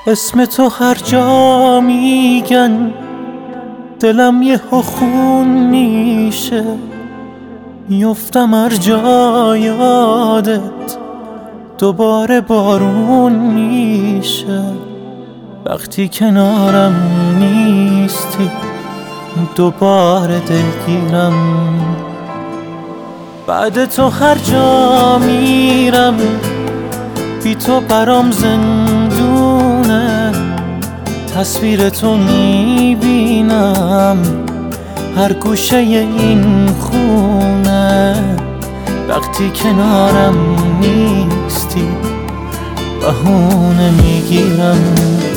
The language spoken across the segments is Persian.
اسم تو هر جا میگن دلم یه خون میشه، میفتم هر جا یادت دوباره بارون میشه. وقتی کنارم نیستی دوباره دلگیرم، بعد تو هر جا میرم بی تو برام زندونه. تصویر تو میبینم هر گوشه این خونه. وقتی کنارم نیستی بهونه میگیرم.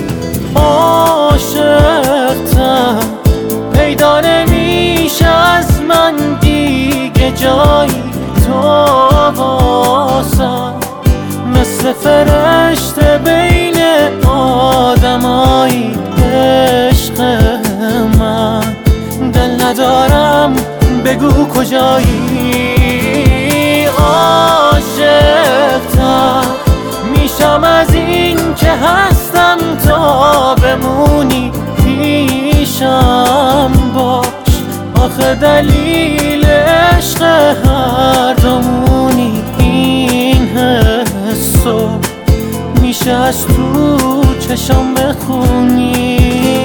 عاشقتم پیدا نمیشه از من دیگه جایی تو واسم، مثل فرشته بین آدمایی. عشق من دل ندارم بگو کجایی. عاشقتم میشم از این که هستم تا بمونی پیشم باش. آخه دلیل عشق هر دومونی این حسو میشه از تو چشم بخونی.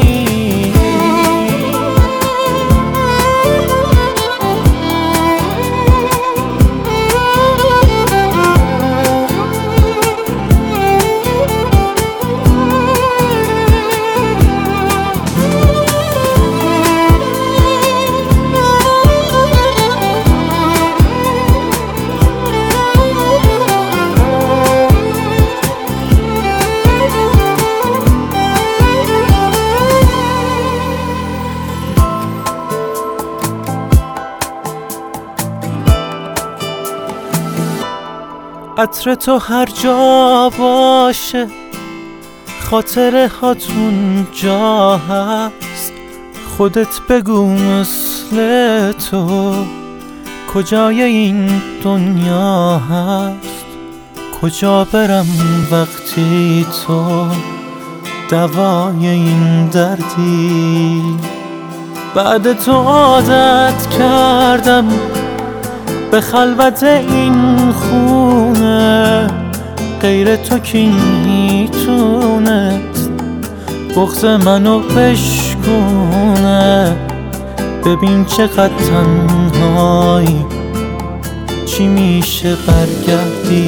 عطر تو هر جا باشه خاطره هاتون جا هست. خودت بگو مثل تو کجای این دنیا هست. کجا برم وقتی تو دوای این دردی. بعد تو عادت کردم به خلوت این خونه، غیر تو کی میتونست بغض منو بشکونه. ببین چقدر تنهایی چی میشه برگردی.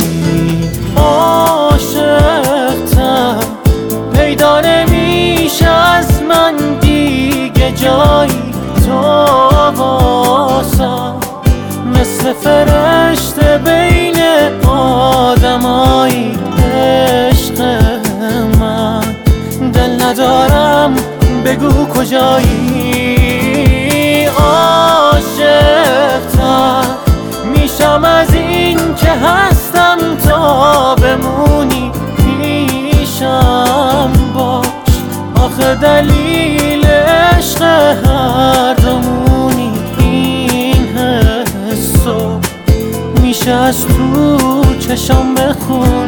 عاشقتم پیدا نمیشه از من دیگه جایی تو واسم، مثل فرشته بین آدمایی. عشق من دل ندارم بگو کجایی. عاشقتم میشم از این که هستم تا بمونی پیشم باش. آخه دلیل عشق هر دومونی این حسو میشه از تو چشم بخون.